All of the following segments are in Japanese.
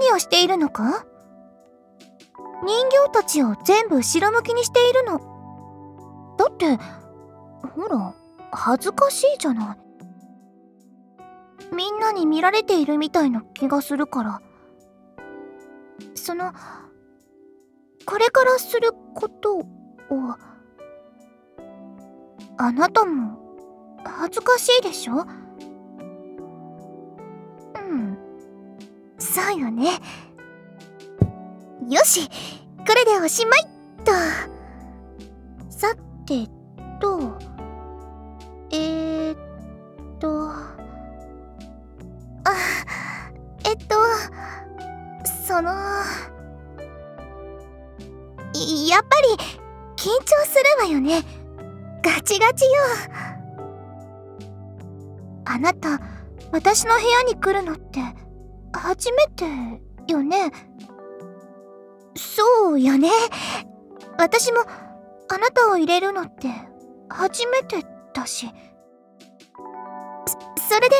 何をしているのか？人形たちを全部後ろ向きにしているの。だって、ほら、恥ずかしいじゃない。みんなに見られているみたいな気がするから。これからすることを、あなたも恥ずかしいでしょ？そうよね。よし、これでおしまいっと。さてと、やっぱり緊張するわよね。ガチガチよ。あなた、私の部屋に来るのって初めてよね。そうよね。私もあなたを入れるのって初めてだし。それで、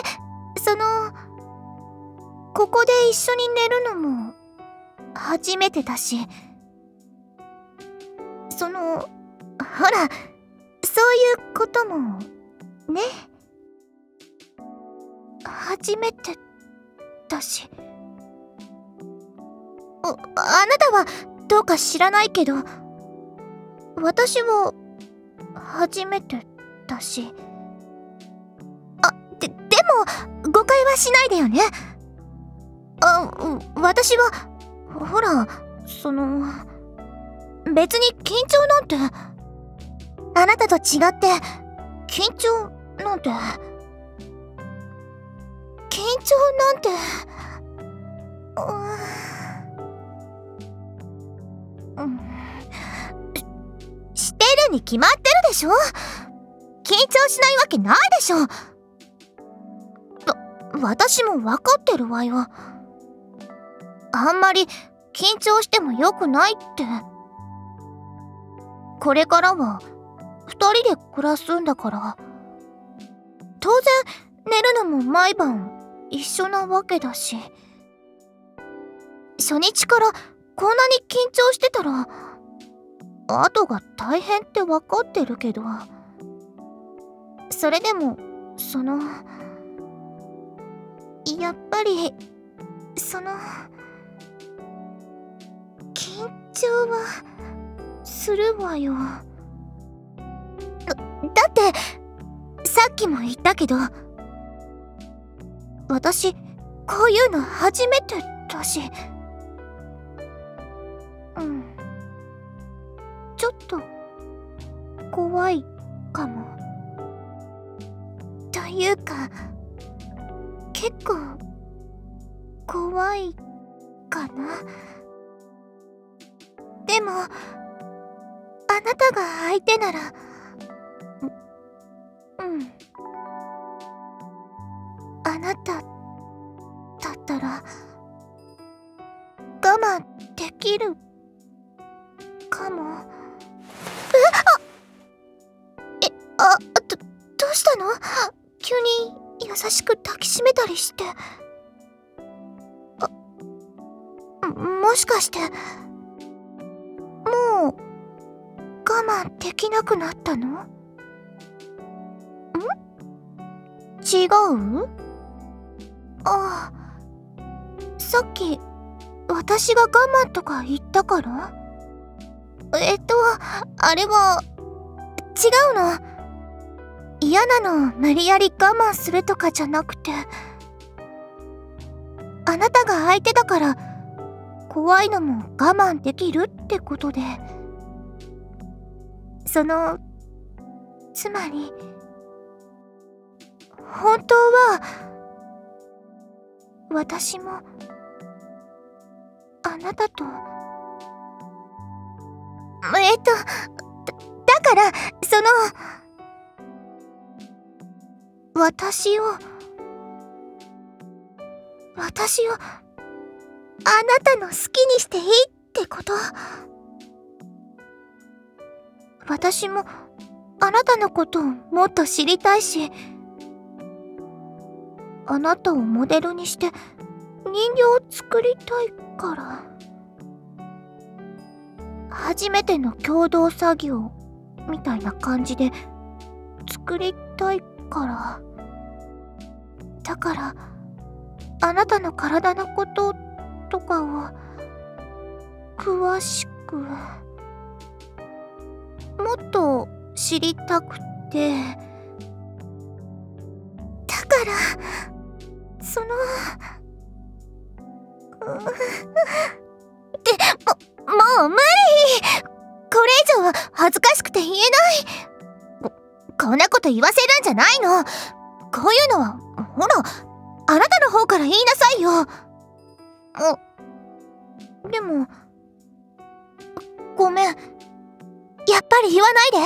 ここで一緒に寝るのも初めてだし。ほら、そういうこともね、初めてだし。あなたはどうか知らないけど、私は初めてだし。でも誤解はしないでよね。私はほら、別に緊張なんて、あなたと違って緊張なんてしてるに決まってるでしょ。緊張しないわけないでしょ。私も分かってるわよ。あんまり緊張しても良くないって。これからは2人で暮らすんだから、当然寝るのも毎晩一緒なわけだし。初日からこんなに緊張してたら後が大変って分かってるけど、それでもやっぱり緊張はするわよ。だってさっきも言ったけど、私こういうの初めてだし。ちょっと怖いかも。というか、結構怖いかな。でもあなたが相手なら、あなただったら我慢できるかも。どうしたの？急に優しく抱きしめたりして。もしかしてもう我慢できなくなったの？違う？さっき私が我慢とか言ったから？あれは違うの。嫌なの無理やり我慢するとかじゃなくて、あなたが相手だから怖いのも我慢できるってことで。つまり本当は私もあなたとだから私をあなたの好きにしていいってこと。私もあなたのことをもっと知りたいし、あなたをモデルにして人形を作りたいから。初めての共同作業みたいな感じで作りたいから。だからあなたの体のこととかを詳しくもっと知りたくて。だからそのもう無理。これ以上は恥ずかしくて言えない。こんなこと言わせるんじゃないの。こういうのはほらあなたの方から言いなさいよ。でもごめん、やっぱり言わないで。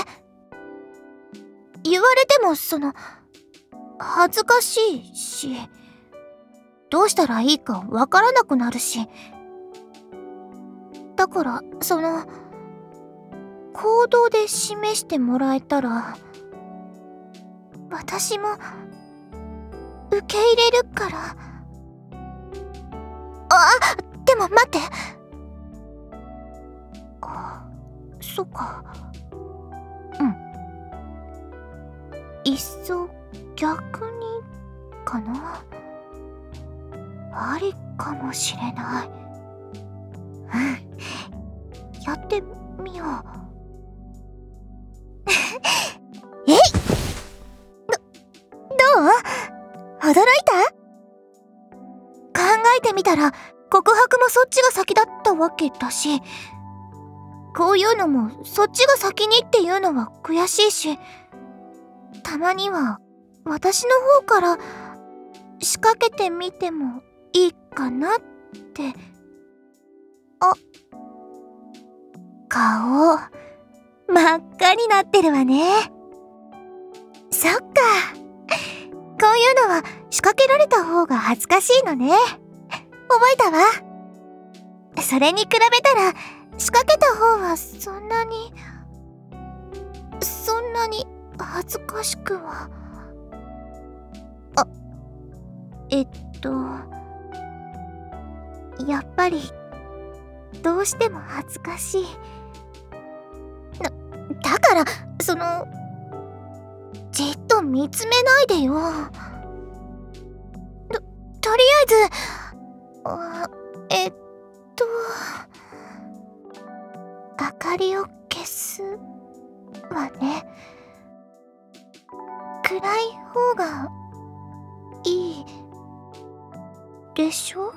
言われても恥ずかしいし、どうしたらいいかわからなくなるし。だから行動で示してもらえたら私も受け入れるから。でも待って。そっか。いっそ逆にかな。ありかもしれない。やってみよう。えい！どう？驚いた？考えてみたら告白もそっちが先だったわけだし、こういうのもそっちが先にっていうのは悔しいし、たまには私の方から仕掛けてみてもいいかなって。顔真っ赤になってるわね。そっか、こういうのは仕掛けられた方が恥ずかしいのね。覚えたわ。それに比べたら仕掛けた方はそんなに恥ずかしくは。やっぱりどうしても恥ずかしい。だからじっと見つめないでよ。とりあえず明かりを消すわね。暗い方がいいでしょ？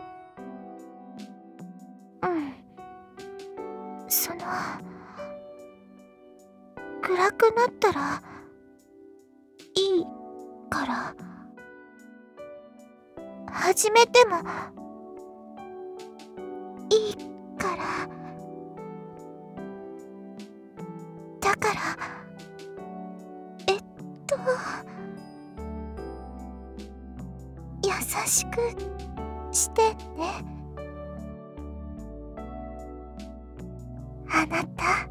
暗くなったらいいから始めてもいいから。だから優しくしてね、あなた。